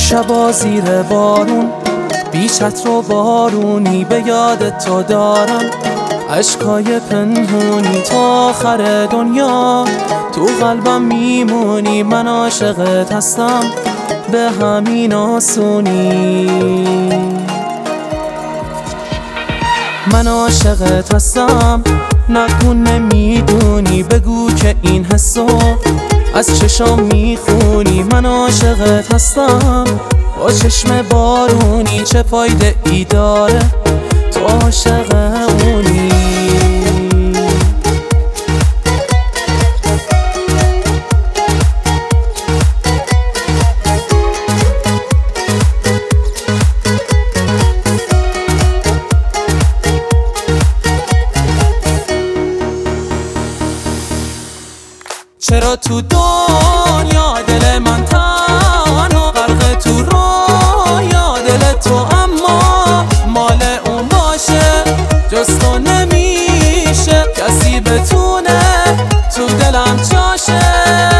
شبا زیر بارون بی چتر و بارونی به یاد تو دارم، عشقای پنهونی تا آخر دنیا تو قلبم میمونی. من عاشقت هستم به همین آسونی، من عاشقت هستم نگو نمیدونی، بگو که این حسو از چشام میخونی. من عاشقت هستم با چشم بارونی، چه فایده ای داره تو عاشق اونی. چرا تو دنیا دل من تنها غرق تو رویا دل تو، اما مال اون باشه جز تو نمیشه کسی بتونه تو دلم جاشه.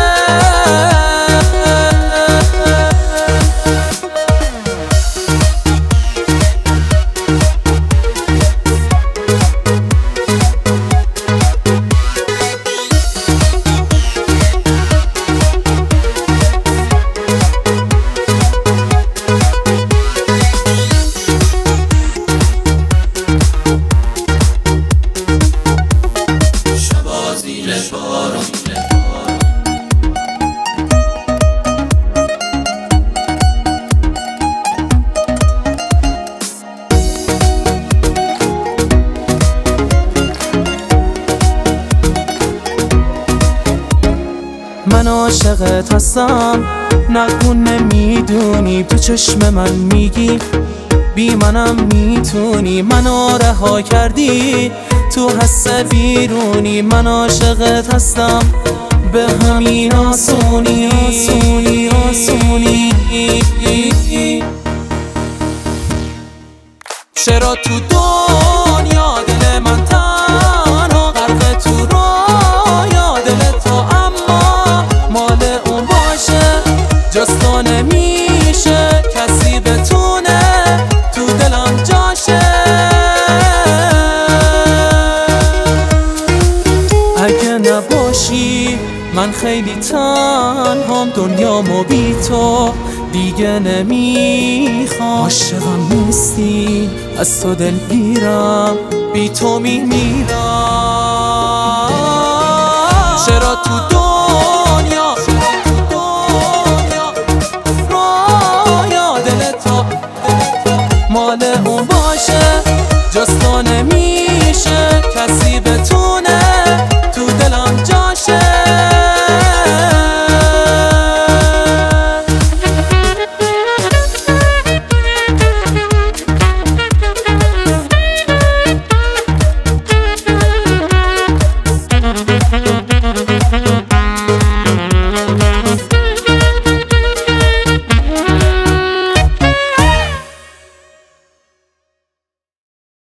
من عاشقت هستم نگو نمیدونی، تو چشم من میگی بی منم میتونی. منو رها کردی تو حس بیرونی، من عاشقت هستم به همین آسونی. چرا تو دنیا دل من تنها غرق تو رویا دل تو، اما مال اون باشه جز تو نمیشه کسی بتونه تو دلم جاشه. اگه نباشی من خیلی تنهام، دنیامو بی تو دیگه نمیخوام. عاشقم نیستی از تو دلگیرم بی تو میمیرم. چرا تو